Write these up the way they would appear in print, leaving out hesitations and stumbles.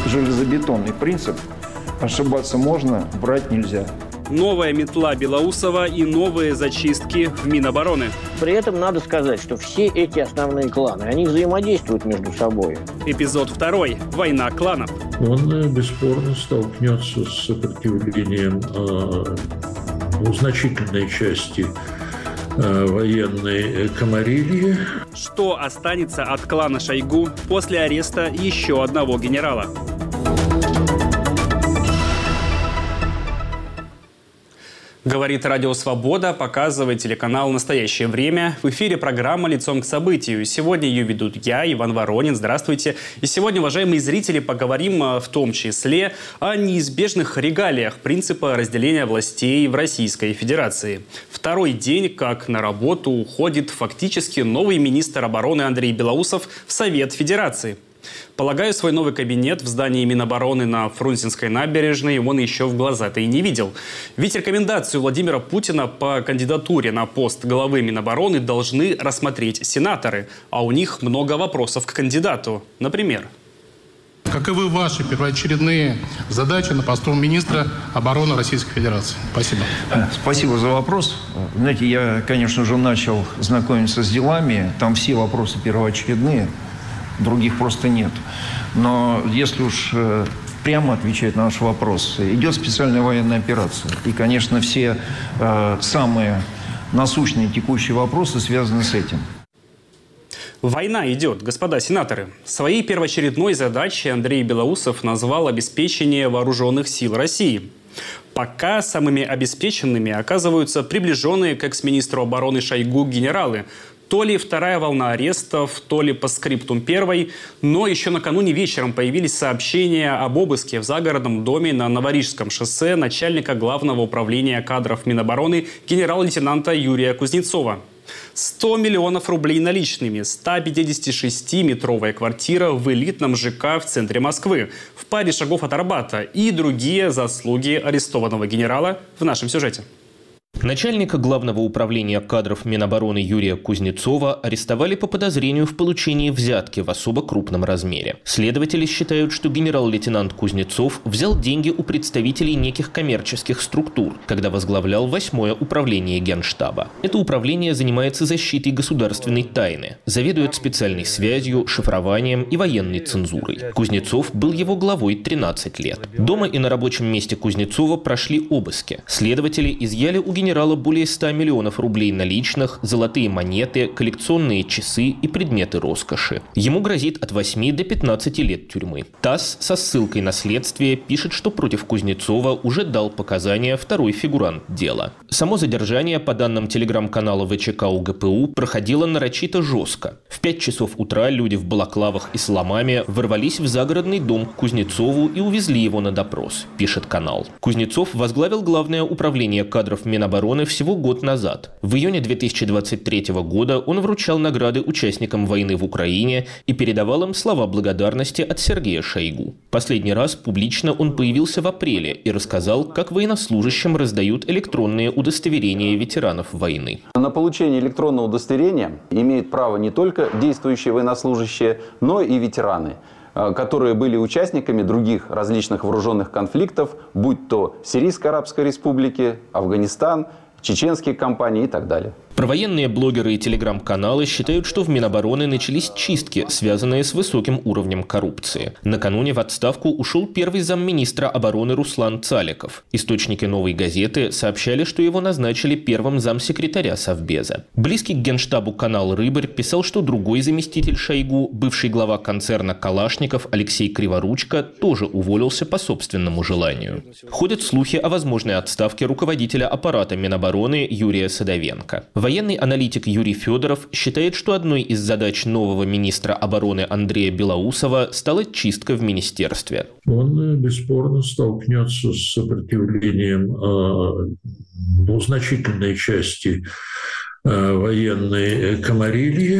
железобетонный принцип. Ошибаться можно, врать нельзя. Новая метла Белоусова и новые зачистки в Минобороны. При этом надо сказать, что все эти основные кланы, они взаимодействуют между собой. Эпизод 2. Война кланов. Он бесспорно столкнется с сопротивлением значительной части военной комарильи. Что останется от клана Шойгу после ареста еще одного генерала? Говорит Радио Свобода, показывает телеканал «Настоящее время». В эфире программа «Лицом к событию». Сегодня ее ведут я, Иван Воронин. Здравствуйте. И сегодня, уважаемые зрители, поговорим в том числе о неизбежных регалиях принципа разделения властей в Российской Федерации. Второй день, как на работу уходит фактически новый министр обороны Андрей Белоусов в Совет Федерации. Полагаю, свой новый кабинет в здании Минобороны на Фрунзенской набережной он еще в глаза-то и не видел. Ведь рекомендацию Владимира Путина по кандидатуре на пост главы Минобороны должны рассмотреть сенаторы. А у них много вопросов к кандидату. Например. Каковы ваши первоочередные задачи на посту министра обороны Российской Федерации? Спасибо. Спасибо за вопрос. Знаете, я, конечно же, начал знакомиться с делами. Там все вопросы первоочередные. Других просто нет. Но если уж прямо отвечать на наш вопрос, идет специальная военная операция. И, конечно, все самые насущные текущие вопросы связаны с этим. Война идет, господа сенаторы. Своей первоочередной задачей Андрей Белоусов назвал обеспечение вооруженных сил России. Пока самыми обеспеченными оказываются приближенные к экс-министру обороны Шойгу генералы. То ли вторая волна арестов, то ли постскриптум первой. Но еще накануне вечером появились сообщения об обыске в загородном доме на Новорижском шоссе начальника Главного управления кадров Минобороны генерал-лейтенанта Юрия Кузнецова. 100 миллионов рублей наличными, 156-метровая квартира в элитном ЖК в центре Москвы, в паре шагов от Арбата и другие заслуги арестованного генерала в нашем сюжете. Начальника Главного управления кадров Минобороны Юрия Кузнецова арестовали по подозрению в получении взятки в особо крупном размере. Следователи считают, что генерал-лейтенант Кузнецов взял деньги у представителей неких коммерческих структур, когда возглавлял 8-е управление Генштаба. Это управление занимается защитой государственной тайны, заведует специальной связью, шифрованием и военной цензурой. Кузнецов был его главой 13 лет. Дома и на рабочем месте Кузнецова прошли обыски. Следователи изъяли у генерала более 100 миллионов рублей наличных, золотые монеты, коллекционные часы и предметы роскоши. Ему грозит от 8 до 15 лет тюрьмы. ТАСС со ссылкой на следствие пишет, что против Кузнецова уже дал показания второй фигурант дела. Само задержание, по данным телеграм-канала ВЧК УГПУ, проходило нарочито жестко. В 5 часов утра люди в балаклавах и с ломами ворвались в загородный дом к Кузнецову и увезли его на допрос, пишет канал. Кузнецов возглавил Главное управление кадров Минобороны всего год назад. В июне 2023 года он вручал награды участникам войны в Украине и передавал им слова благодарности от Сергея Шойгу. Последний раз публично он появился в апреле и рассказал, как военнослужащим раздают электронные удостоверения ветеранов войны. На получение электронного удостоверения имеют право не только действующие военнослужащие, но и ветераны, которые были участниками других различных вооруженных конфликтов, будь то Сирийской Арабской Республики, Афганистан, чеченские кампании и так далее. Провоенные блогеры и телеграм-каналы считают, что в Минобороны начались чистки, связанные с высоким уровнем коррупции. Накануне в отставку ушел первый замминистра обороны Руслан Цаликов. Источники «Новой газеты» сообщали, что его назначили первым замсекретаря Совбеза. Близкий к Генштабу канал «Рыбарь» писал, что другой заместитель Шойгу, бывший глава концерна «Калашников» Алексей Криворучко, тоже уволился по собственному желанию. Ходят слухи о возможной отставке руководителя аппарата Минобороны Юрия Садовенко. Военный аналитик Юрий Федоров считает, что одной из задач нового министра обороны Андрея Белоусова стала чистка в министерстве. Он бесспорно столкнется с сопротивлением значительной части военной комарильи,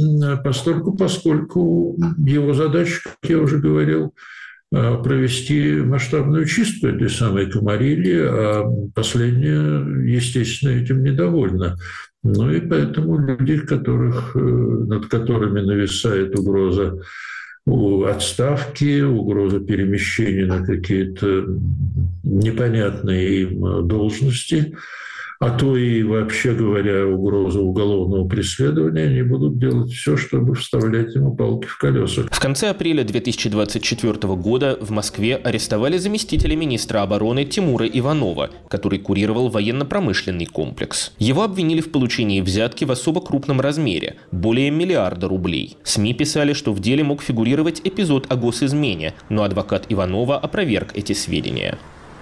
поскольку его задача, как я уже говорил, провести масштабную чистку этой самой комарильи, а последняя, естественно, этим недовольна. Ну и поэтому люди, над которыми нависает угроза отставки, угроза перемещения на какие-то непонятные им должности, а то и, вообще говоря, угроза уголовного преследования, они будут делать все, чтобы вставлять ему палки в колеса. В конце апреля 2024 года в Москве арестовали заместителя министра обороны Тимура Иванова, который курировал военно-промышленный комплекс. Его обвинили в получении взятки в особо крупном размере – более $1 миллиарда. СМИ писали, что в деле мог фигурировать эпизод о госизмене, но адвокат Иванова опроверг эти сведения.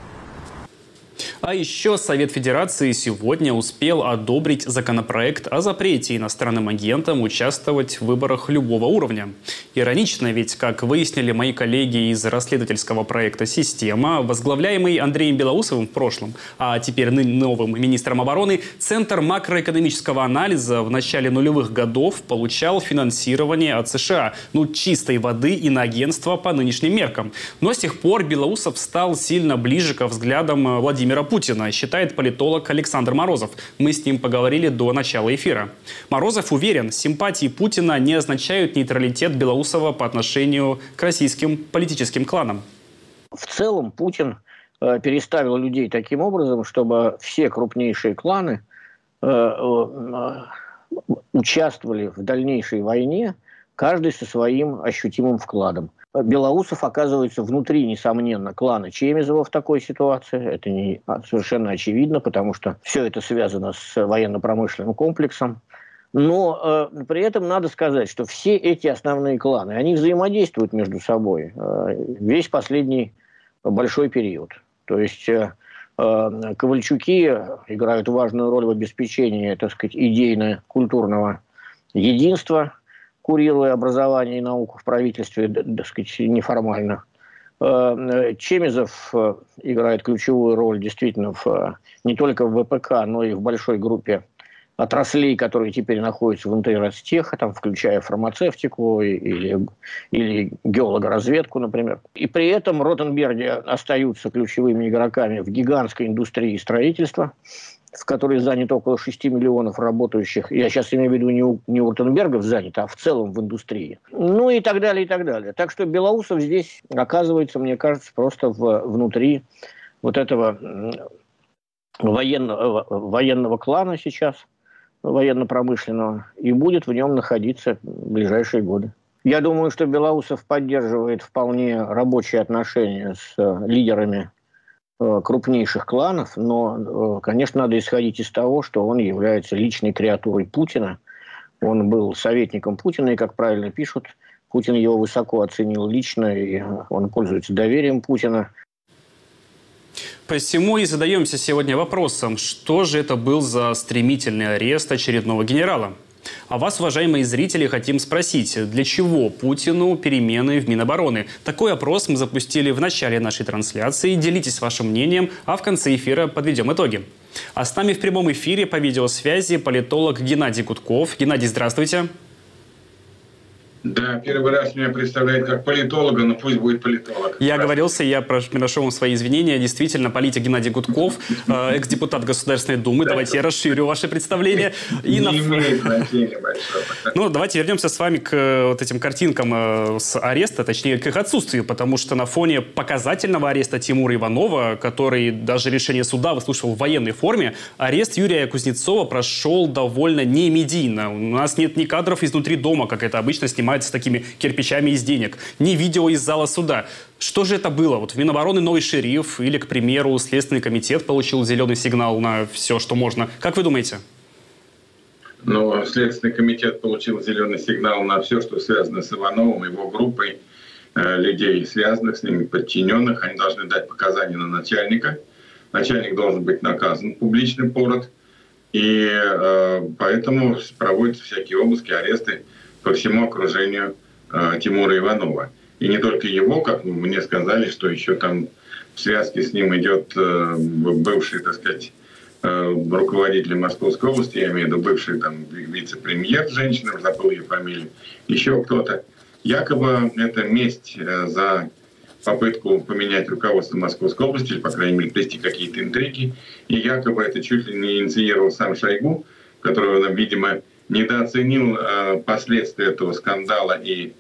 А еще Совет Федерации сегодня успел одобрить законопроект о запрете иностранным агентам участвовать в выборах любого уровня. Иронично, ведь, как выяснили мои коллеги из расследовательского проекта «Система», возглавляемый Андреем Белоусовым в прошлом, а теперь новым министром обороны, Центр макроэкономического анализа в начале нулевых годов получал финансирование от США, чистой воды иноагентства по нынешним меркам. Но с тех пор Белоусов стал сильно ближе ко взглядам Владимира Путина, считает политолог Александр Морозов. Мы с ним поговорили до начала эфира. Морозов уверен, симпатии Путина не означают нейтралитет Белоусова по отношению к российским политическим кланам. В целом Путин переставил людей таким образом, чтобы все крупнейшие кланы участвовали в дальнейшей войне, каждый со своим ощутимым вкладом. Белоусов оказывается внутри, несомненно, клана Чемизова в такой ситуации. Это совершенно очевидно, потому что все это связано с военно-промышленным комплексом. Но при этом надо сказать, что все эти основные кланы, они взаимодействуют между собой весь последний большой период. То есть Ковальчуки играют важную роль в обеспечении, так сказать, идейно-культурного единства, курируя образование и науку в правительстве, так сказать, неформально. Чемизов играет ключевую роль действительно не только в ВПК, но и в большой группе отраслей, которые теперь находятся внутри Ростеха, включая фармацевтику или геологоразведку, например. И при этом Ротенберги остаются ключевыми игроками в гигантской индустрии строительства, в которой занято около 6 миллионов работающих. Я сейчас имею в виду не у Ротенбергов занято, а в целом в индустрии. И так далее, и так далее. Так что Белоусов здесь оказывается, мне кажется, просто внутри вот этого военного клана сейчас, военно-промышленного, и будет в нем находиться в ближайшие годы. Я думаю, что Белоусов поддерживает вполне рабочие отношения с лидерами крупнейших кланов, но, конечно, надо исходить из того, что он является личной креатурой Путина. Он был советником Путина, и, как правильно пишут, Путин его высоко оценил лично, и он пользуется доверием Путина. Посему и задаемся сегодня вопросом, что же это был за стремительный арест очередного генерала? А вас, уважаемые зрители, хотим спросить, для чего Путину перемены в Минобороны? Такой опрос мы запустили в начале нашей трансляции. Делитесь вашим мнением, а в конце эфира подведем итоги. А с нами в прямом эфире по видеосвязи политолог Геннадий Гудков. Геннадий, здравствуйте. Да, первый раз меня представляют как политолога, но пусть будет политолог. Я оговорился, я приношу вам свои извинения. Действительно, политик Геннадий Гудков, экс-депутат Государственной Думы. Давайте я расширю ваше представление. Не имеет значения большого. Давайте вернемся с вами к вот этим картинкам с ареста, точнее, к их отсутствию, потому что на фоне показательного ареста Тимура Иванова, который даже решение суда выслушивал в военной форме, арест Юрия Кузнецова прошел довольно немедийно. У нас нет ни кадров изнутри дома, как это обычно снимается с такими кирпичами из денег, ни видео из зала суда. Что же это было? В Минобороны новый шериф или, к примеру, Следственный комитет получил зеленый сигнал на все, что можно. Как вы думаете? Следственный комитет получил зеленый сигнал на все, что связано с Ивановым, его группой людей, связанных с ними, подчиненных. Они должны дать показания на начальника. Начальник должен быть наказан, публичный пород. И поэтому проводятся всякие обыски, аресты по всему окружению Тимура Иванова. И не только его, как мне сказали, что еще там в связке с ним идет бывший, так сказать, руководитель Московской области, я имею в виду бывший вице-премьер, женщина, забыл ее фамилию, еще кто-то. Якобы это месть за попытку поменять руководство Московской области, или, по крайней мере, плести какие-то интриги. И якобы это чуть ли не инициировал сам Шойгу, которого, видимо, недооценил последствия этого скандала и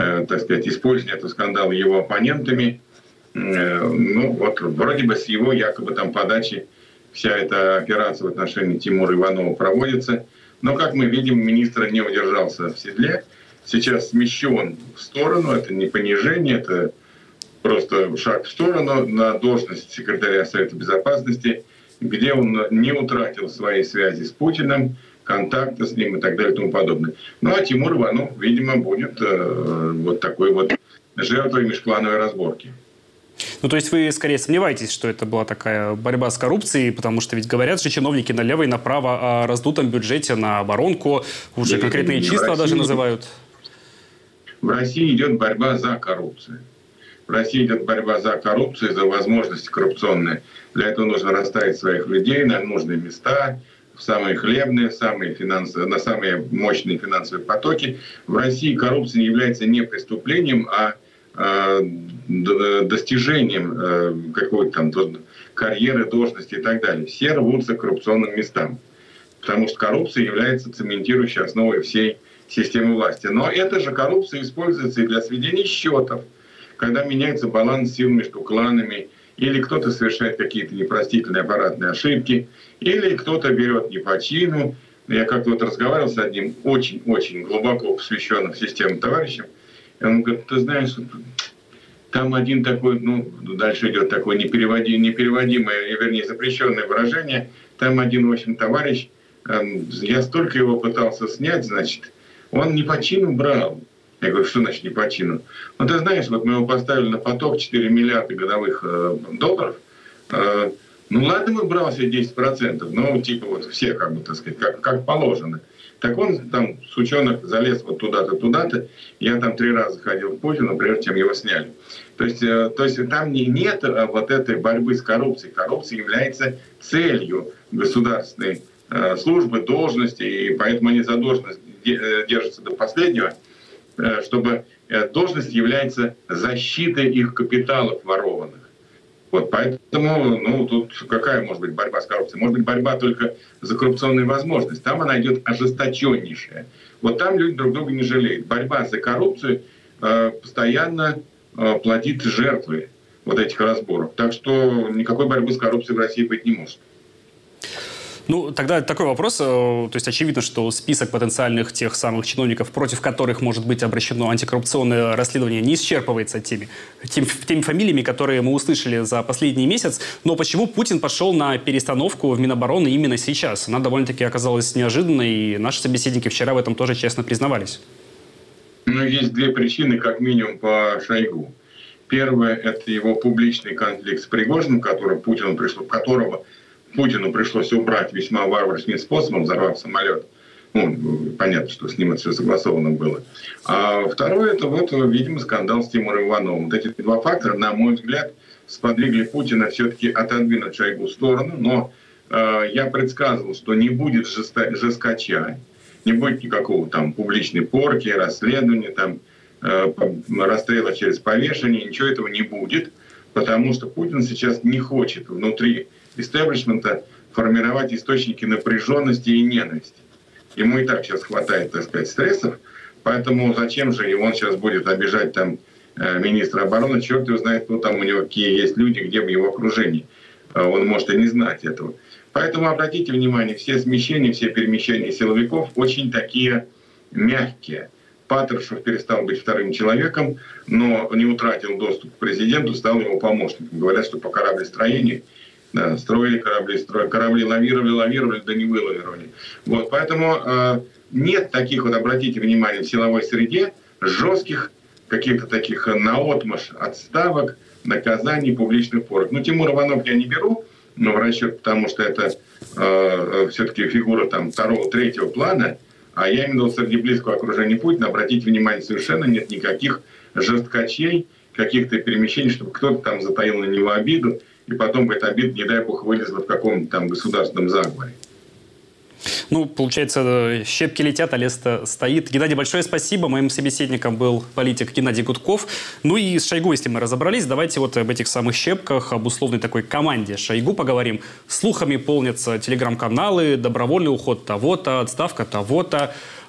так сказать, использования этого скандала его оппонентами. Ну, вот вроде бы с его якобы там подачи вся эта операция в отношении Тимура Иванова проводится. Но, как мы видим, министр не удержался в седле. Сейчас смещен в сторону. Это не понижение, это просто шаг в сторону на должность секретаря Совета Безопасности, где он не утратил свои связи с Путиным, контакты с ним и так далее и тому подобное. Ну, а Тимур Иванов, видимо, будет вот такой вот жертвой межклановой разборки. Ну, то есть вы скорее сомневаетесь, что это была такая борьба с коррупцией, потому что ведь говорят же чиновники налево и направо о раздутом бюджете на оборонку, уже конкретные числа даже называют. В России идет борьба за коррупцию. В России идет борьба за коррупцию, за возможности коррупционные. Для этого нужно расставить своих людей на нужные места, в самые хлебные, на самые мощные финансовые потоки. В России коррупция не является не преступлением, а достижением какой-то там карьеры, должности и так далее. Все рвутся к коррупционным местам, потому что коррупция является цементирующей основой всей системы власти. Но эта же коррупция используется и для сведения счетов, когда меняется баланс сил между кланами, или кто-то совершает какие-то непростительные аппаратные ошибки, или кто-то берет не по чину. Я как-то вот разговаривал с одним очень-очень глубоко посвященным системам товарищем, и он говорит: ты знаешь, там один такой, ну, дальше идет такое непереводимое, вернее, запрещенное выражение. Там один, в общем, товарищ, я столько его пытался снять, значит, он не по чину брал. Я говорю: что значит не по чину? Ну, ты знаешь, вот мы его поставили на поток 4 миллиарда годовых долларов. Ну, ладно, мы брал себе 10%, но типа вот все, как бы, так сказать, как положено. Так он там, сучонок, залез вот туда-то, туда-то. Я там 3 раза ходил к Путину, прежде чем его сняли. То есть там нет вот этой борьбы с коррупцией. Коррупция является целью государственной службы, должности, и поэтому они за должность держатся до последнего, чтобы должность является защитой их капиталов ворованных. Вот, поэтому, ну, тут какая может быть борьба с коррупцией? Может быть, борьба только за коррупционные возможности. Там она идет ожесточеннейшая. Вот там люди друг друга не жалеют. Борьба за коррупцию постоянно платит жертвы вот этих разборок. Так что никакой борьбы с коррупцией в России быть не может. Ну, тогда такой вопрос. То есть очевидно, что список потенциальных тех самых чиновников, против которых может быть обращено антикоррупционное расследование, не исчерпывается теми фамилиями, которые мы услышали за последний месяц. Но почему Путин пошел на перестановку в Минобороны именно сейчас? Она довольно-таки оказалась неожиданной, и наши собеседники вчера в этом тоже честно признавались. Ну, есть 2 причины, как минимум, по Шойгу. Первое – это его публичный конфликт с Пригожиным, которого Путину пришлось убрать весьма варварским способом, взорвав самолет. Ну, понятно, что с ним это все согласовано было. А второе – это вот, видимо, скандал с Тимуром Ивановым. Вот эти 2 фактора, на мой взгляд, сподвигли Путина все-таки отодвинуть Шойгу в сторону. Но я предсказывал, что не будет жесткача, не будет никакого там публичной порки, расследования, там, расстрела через повешение, ничего этого не будет, потому что Путин сейчас не хочет внутри истеблишмента формировать источники напряженности и ненависти. Ему и так сейчас хватает, так сказать, стрессов, поэтому зачем же он сейчас будет обижать там министра обороны, черт его знает, кто там у него, какие есть люди, где в его окружении. Он может и не знать этого. Поэтому обратите внимание, все смещения, все перемещения силовиков очень такие мягкие. Патрушев перестал быть вторым человеком, но не утратил доступ к президенту, стал его помощником. Говорят, что по кораблестроению строили корабли лавировали, да не вылавировали. Вот, поэтому нет таких, вот обратите внимание, в силовой среде жестких каких-то таких наотмашь отставок, наказаний, публичных порок. Ну, Тимур Иванов я не беру, но в расчет, потому что это все-таки фигура там 2-3 плана, а я именно среди близкого окружения Путина, обратите внимание, совершенно нет никаких жесткачей, каких-то перемещений, чтобы кто-то там затаил на него обиду, и потом эта обида, не дай бог, вылезла в каком-то там государственном заговоре. Ну, получается, щепки летят, а лес-то стоит. Геннадий, большое спасибо. Моим собеседником был политик Геннадий Гудков. Ну и с Шойгу, если мы разобрались, давайте вот об этих самых щепках, об условной такой команде Шойгу поговорим. Слухами полнятся телеграм-каналы, добровольный уход того-то, отставка того-то.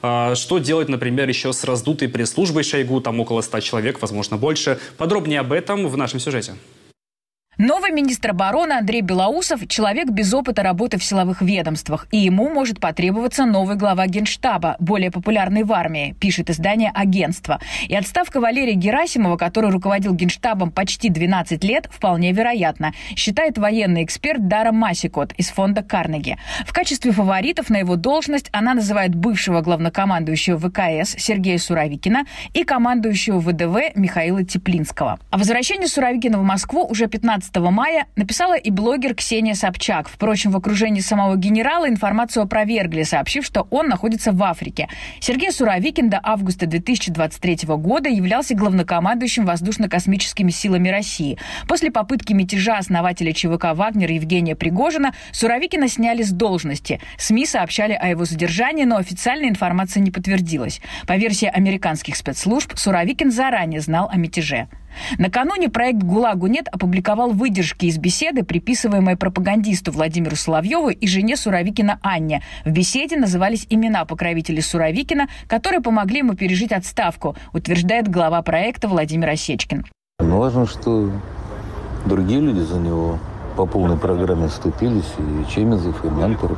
Что делать, например, еще с раздутой пресс-службой Шойгу, там около 100 человек, возможно, больше. Подробнее об этом в нашем сюжете. Новый министр обороны Андрей Белоусов – человек без опыта работы в силовых ведомствах, и ему может потребоваться новый глава Генштаба, более популярный в армии, пишет издание «Агентство». И отставка Валерия Герасимова, который руководил Генштабом почти 12 лет, вполне вероятна, считает военный эксперт Дара Масикот из фонда Карнеги. В качестве фаворитов на его должность она называет бывшего главнокомандующего ВКС Сергея Суровикина и командующего ВДВ Михаила Теплинского. О возвращении Суровикина в Москву уже 15 мая написала и блогер Ксения Собчак. Впрочем, в окружении самого генерала информацию опровергли, сообщив, что он находится в Африке. Сергей Суровикин до августа 2023 года являлся главнокомандующим воздушно-космическими силами России. После попытки мятежа основателя ЧВК «Вагнер» Евгения Пригожина Суровикина сняли с должности. СМИ сообщали о его задержании, но официальная информация не подтвердилась. По версии американских спецслужб, Суровикин заранее знал о мятеже. Накануне проект «ГУЛАГу нет» опубликовал выдержки из беседы, приписываемые пропагандисту Владимиру Соловьеву и жене Суровикина Анне. В беседе назывались имена покровителей Суровикина, которые помогли ему пережить отставку, утверждает глава проекта Владимир Осечкин. Важно, что другие люди за него по полной программе вступились, и Чемезов, и Мантуров,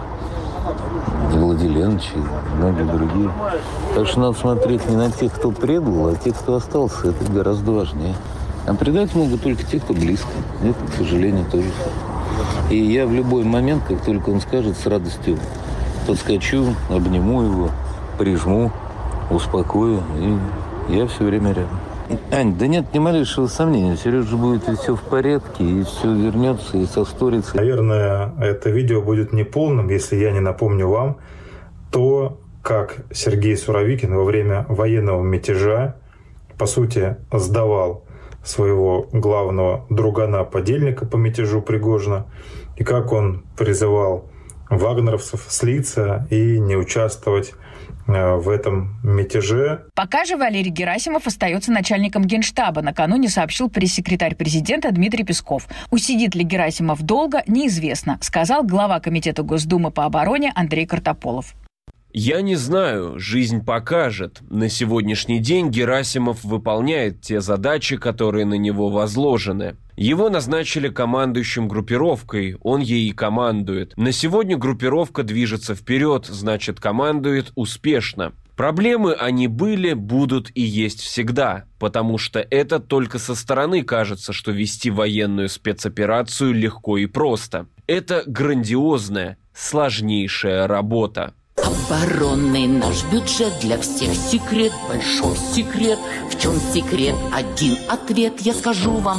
и Владиленович, и многие другие. Так что надо смотреть не на тех, кто предал, а тех, кто остался. Это гораздо важнее. А предать могут только те, кто близко. Это, к сожалению, тоже. И я в любой момент, как только он скажет, с радостью подскочу, обниму его, прижму, успокою. И я все время рядом. Ань, да нет ни малейшего сомнения. Сережа будет и все в порядке, и все вернется, и состурится. Наверное, это видео будет неполным, если я не напомню вам то, как Сергей Суровикин во время военного мятежа, по сути, сдавал своего главного другана-подельника по мятежу Пригожина, и как он призывал вагнеровцев слиться и не участвовать в этом мятеже. Пока же Валерий Герасимов остается начальником Генштаба, накануне сообщил пресс-секретарь президента Дмитрий Песков. Усидит ли Герасимов долго, неизвестно, сказал глава Комитета Госдумы по обороне Андрей Картополов. Я не знаю, жизнь покажет. На сегодняшний день Герасимов выполняет те задачи, которые на него возложены. Его назначили командующим группировкой, он ей и командует. На сегодня группировка движется вперед, значит, командует успешно. Проблемы они были, будут и есть всегда, потому что это только со стороны кажется, что вести военную спецоперацию легко и просто. Это грандиозная, сложнейшая работа. Оборонный наш бюджет для всех секрет, большой секрет. В чем секрет? Один ответ я скажу вам.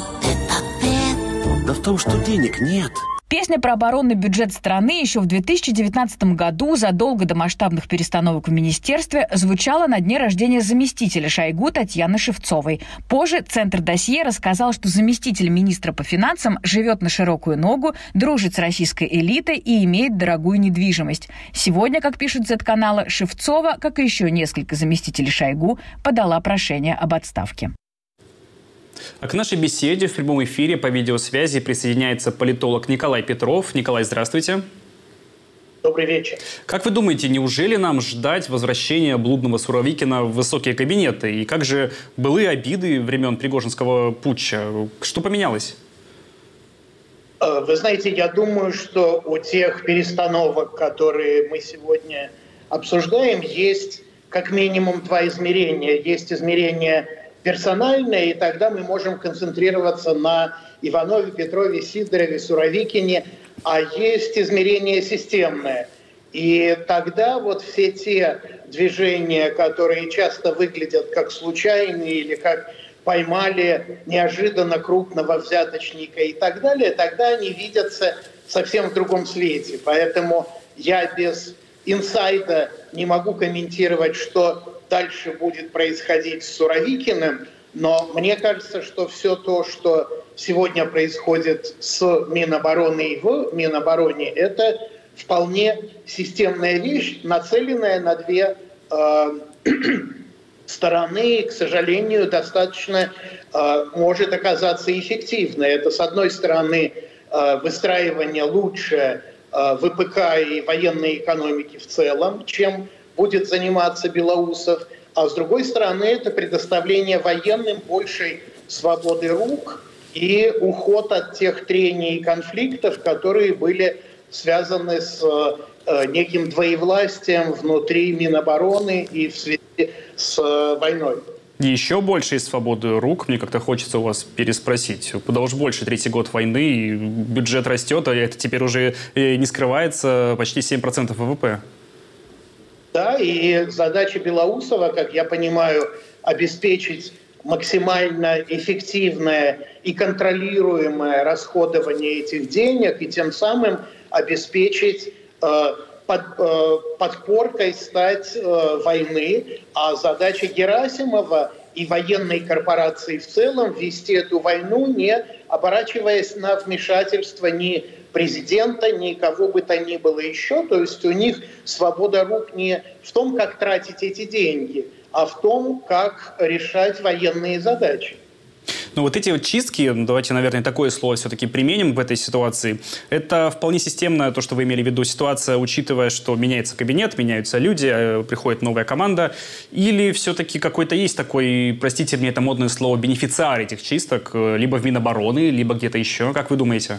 Да в том, что денег нет. Песня про оборонный бюджет страны еще в 2019 году, задолго до масштабных перестановок в министерстве, звучала на дне рождения заместителя Шойгу Татьяны Шевцовой. Позже Центр Досье рассказал, что заместитель министра по финансам живет на широкую ногу, дружит с российской элитой и имеет дорогую недвижимость. Сегодня, как пишут Z-каналы, Шевцова, как и еще несколько заместителей Шойгу, подала прошение об отставке. А к нашей беседе в прямом эфире по видеосвязи присоединяется политолог Николай Петров. Николай, здравствуйте. Добрый вечер. Как вы думаете, неужели нам ждать возвращения блудного Суровикина в высокие кабинеты? И как же былые обиды времен Пригожинского путча? Что поменялось? Вы знаете, я думаю, что у тех перестановок, которые мы сегодня обсуждаем, есть как минимум два измерения. Есть измерение персональное, и тогда мы можем концентрироваться на Иванове, Петрове, Сидорове, Суровикине, а есть измерение системное. И тогда вот все те движения, которые часто выглядят как случайные или как поймали неожиданно крупного взяточника и так далее, тогда они видятся совсем в другом свете. Поэтому я без инсайда не могу комментировать, что дальше будет происходить с Суровикиным, но мне кажется, что все то, что сегодня происходит с Минобороны и в Минобороне, это вполне системная вещь, нацеленная на две стороны, и, к сожалению, достаточно может оказаться эффективной. Это, с одной стороны, выстраивание лучше ВПК и военной экономики в целом, чем будет заниматься Белоусов, а с другой стороны это предоставление военным большей свободы рук и уход от тех трений и конфликтов, которые были связаны с неким двоевластием внутри Минобороны и в связи с войной. Еще большей свободы рук, мне как-то хочется у вас переспросить. Куда уж больше, 3-й год войны, и бюджет растет, а это теперь уже не скрывается, почти 7% ВВП. Да, и задача Белоусова, как я понимаю, обеспечить максимально эффективное и контролируемое расходование этих денег и тем самым обеспечить подпоркой стать войны, а задача Герасимова и военной корпорации в целом вести эту войну, не оборачиваясь на вмешательство ни президента, ни кого бы то ни было еще. То есть у них свобода рук не в том, как тратить эти деньги, а в том, как решать военные задачи. Ну вот эти вот чистки, давайте, наверное, такое слово все-таки применим в этой ситуации. Это вполне системно, то, что вы имели в виду, ситуация, учитывая, что меняется кабинет, меняются люди, приходит новая команда. Или все-таки какой-то есть такой, простите мне это модное слово, бенефициар этих чисток, либо в Минобороны, либо где-то еще? Как вы думаете?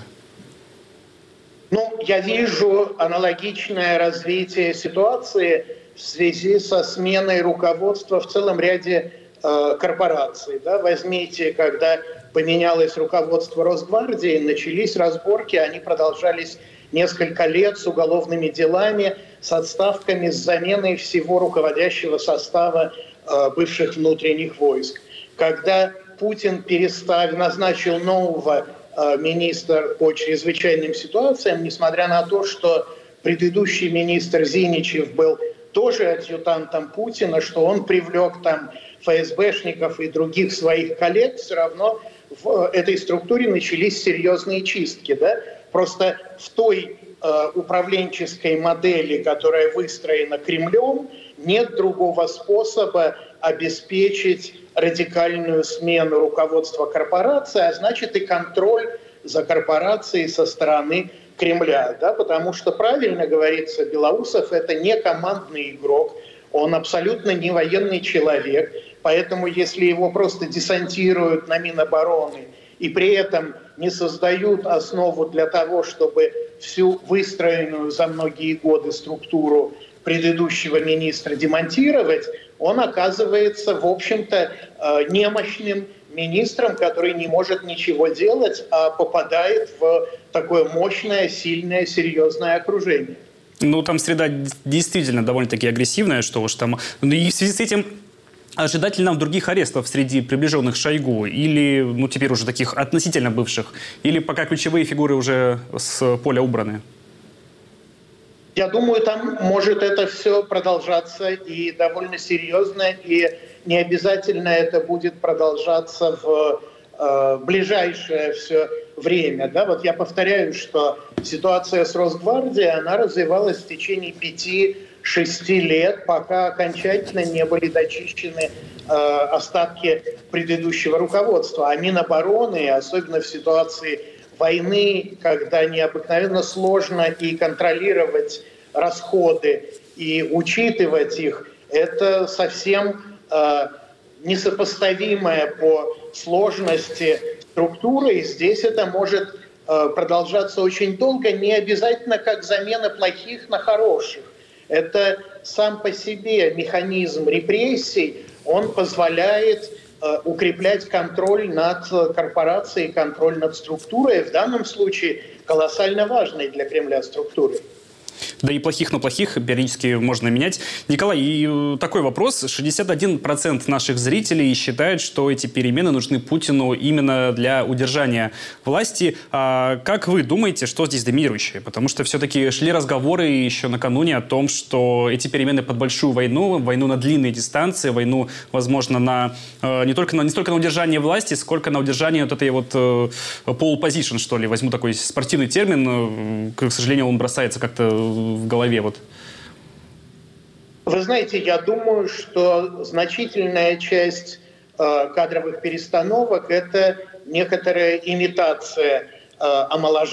Ну, я вижу аналогичное развитие ситуации в связи со сменой руководства в целом ряде корпораций. Да? Возьмите, когда поменялось руководство Росгвардии, начались разборки, они продолжались несколько лет с уголовными делами, с отставками, с заменой всего руководящего состава бывших внутренних войск. Когда Путин назначил нового министра по чрезвычайным ситуациям, несмотря на то, что предыдущий министр Зиничев был тоже адъютантом Путина, что он привлек там ФСБшников и других своих коллег, все равно в этой структуре начались серьезные чистки. Да? Просто в той управленческой модели, которая выстроена Кремлем, нет другого способа обеспечить радикальную смену руководства корпорации, а значит и контроль за корпорацией со стороны Кремля. Да? Потому что, правильно говорится, Белоусов – это не командный игрок, он абсолютно не военный человек, поэтому если его просто десантируют на Минобороны и при этом не создают основу для того, чтобы всю выстроенную за многие годы структуру предыдущего министра демонтировать, он оказывается, в общем-то, немощным министром, который не может ничего делать, а попадает в такое мощное, сильное, серьезное окружение. Ну, там среда действительно довольно-таки агрессивная, что уж там. И в связи с этим ожидать ли нам других арестов среди приближенных Шойгу? Или, ну, теперь уже таких относительно бывших? Или пока ключевые фигуры уже с поля убраны? Я думаю, там может это все продолжаться и довольно серьезно, и не обязательно это будет продолжаться в ближайшее все время. Да? Вот я повторяю, что ситуация с Росгвардией, она развивалась в течение 5-6 лет, пока окончательно не были дочищены остатки предыдущего руководства. А Минобороны, особенно в ситуации войны, когда необыкновенно сложно и контролировать расходы, и учитывать их, это совсем несопоставимая по сложности структура, и здесь это может продолжаться очень долго, не обязательно как замена плохих на хороших. Это сам по себе механизм репрессий, он позволяет укреплять контроль над корпорацией, контроль над структурой, в данном случае колоссально важной для Кремля структурой. Да и плохих на плохих периодически можно менять. Николай, и такой вопрос. 61% наших зрителей считают, что эти перемены нужны Путину именно для удержания власти. А как вы думаете, что здесь доминирующее? Потому что все-таки шли разговоры еще накануне о том, что эти перемены под большую войну, войну на длинные дистанции, войну, возможно, на не столько на удержание власти, сколько на удержание вот этой вот pole position, что ли. Возьму такой спортивный термин. К сожалению, он бросается как-то в голове. Вот. Вы знаете, я думаю, что значительная часть кадровых перестановок – это некоторая имитация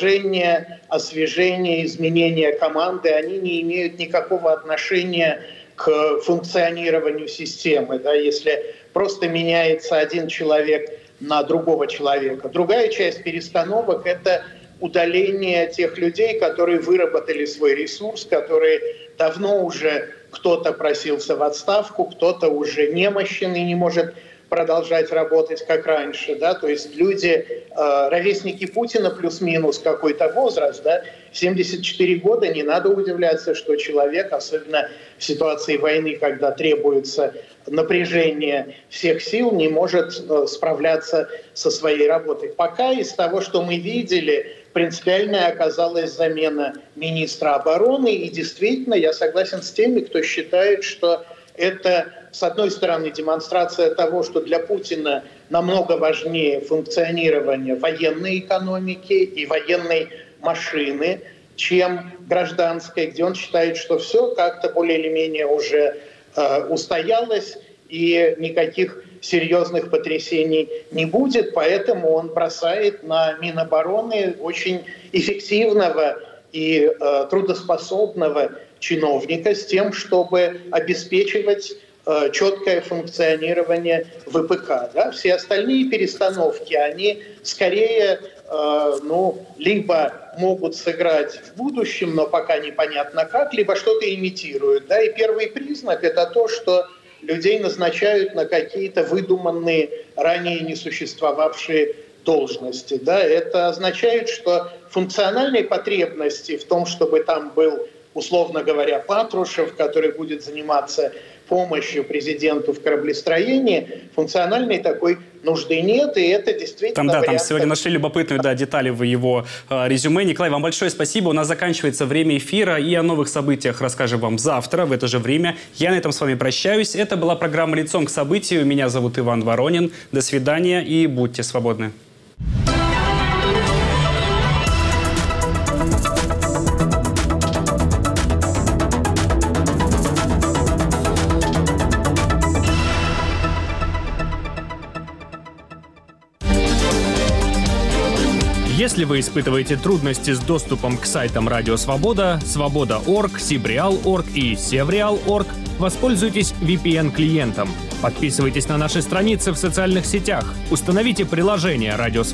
омоложения, освежения, изменения команды. Они не имеют никакого отношения к функционированию системы, да, если просто меняется один человек на другого человека. Другая часть перестановок – это удаление тех людей, которые выработали свой ресурс, которые давно уже кто-то просился в отставку, кто-то уже немощен и не может продолжать работать как раньше, да, то есть люди, ровесники Путина плюс-минус какой-то возраст, да, 74 года, не надо удивляться, что человек, особенно в ситуации войны, когда требуется напряжение всех сил, не может справляться со своей работой. Пока из того, что мы видели, принципиальная оказалась замена министра обороны, и действительно я согласен с теми, кто считает, что это, с одной стороны, демонстрация того, что для Путина намного важнее функционирование военной экономики и военной машины, чем гражданской, где он считает, что все как-то более или менее уже устоялось и никаких серьезных потрясений не будет, поэтому он бросает на Минобороны очень эффективного и трудоспособного чиновника с тем, чтобы обеспечивать четкое функционирование ВПК. Да? Все остальные перестановки, они скорее либо могут сыграть в будущем, но пока непонятно как, либо что-то имитируют. Да? И первый признак – это то, что людей назначают на какие-то выдуманные, ранее не существовавшие должности. Да? Это означает, что функциональной потребности в том, чтобы там был, условно говоря, Патрушев, который будет заниматься помощью президенту в кораблестроении, функциональной такой нужды нет, и это действительно... Там сегодня нашли любопытные детали в его резюме. Николай, вам большое спасибо. У нас заканчивается время эфира, и о новых событиях расскажем вам завтра в это же время. Я на этом с вами прощаюсь. Это была программа «Лицом к событию». Меня зовут Иван Воронин. До свидания и будьте свободны. Если вы испытываете трудности с доступом к сайтам Радио Свобода, Свобода.орг, Сибреал.орг и Севреал.орг, воспользуйтесь VPN-клиентом. Подписывайтесь на наши страницы в социальных сетях. Установите приложение Радио Свобода